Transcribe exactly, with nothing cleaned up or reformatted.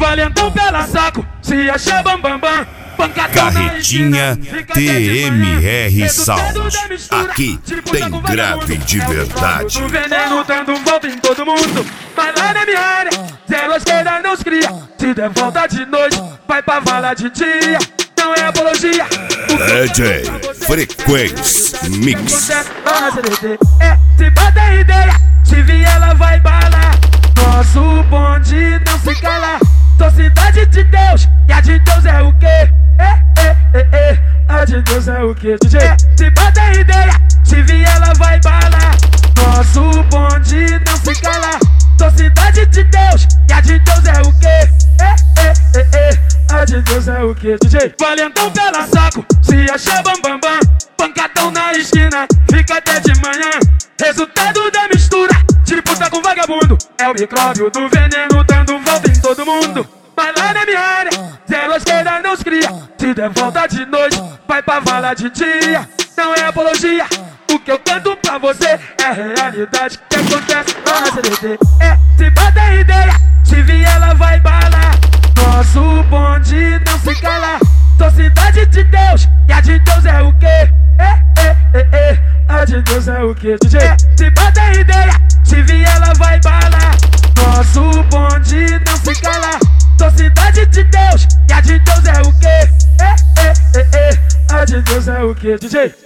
valentão pela saco, se acha bambambam bam, bam. Carretinha T M R Sound. Aqui tem grave de verdade. O veneno dando volta em todo mundo, mas lá na minha área zero esquerda não se cria. Se der volta de noite, vai pra vala de dia. Não é apologia. D J Frequência Mix. É, se bota ideia, se vier ela vai balar. Nosso bonde não se cala. Sou cidade de Deus, e a de Deus é o quê? É, é, é, é. A de Deus é o quê, D J? É, se bota ideia, se vier ela vai balar. Nosso bonde não se cala. Sou cidade de Deus, e a de Deus é o quê? É, é, é, é. A de Deus é o quê, D J? Valentão pela saco, se acha bambambam bam, bam. Pancadão na esquina, fica até de manhã. Resultado da mistura, disputa com vagabundo. É o micróbio do veneno dando volta em todo mundo. Mas lá na minha área, zero esquerda não se cria. Se der volta de noite, vai pra vala de dia. Não é apologia, o que eu canto pra você é realidade que acontece lá na C D T. É, se bota ideia, se vier ela vai balar. Nosso bonde não se cala. Sou cidade de Deus, e a de Deus é o quê? É, é, é, é. A de Deus é o quê, D J? É, se bota ideia, se vier ela vai balar. Nosso bonde não se cala. Sou cidade de Deus, e a de Deus é o quê? É, é, é, é. A de Deus é o quê, D J?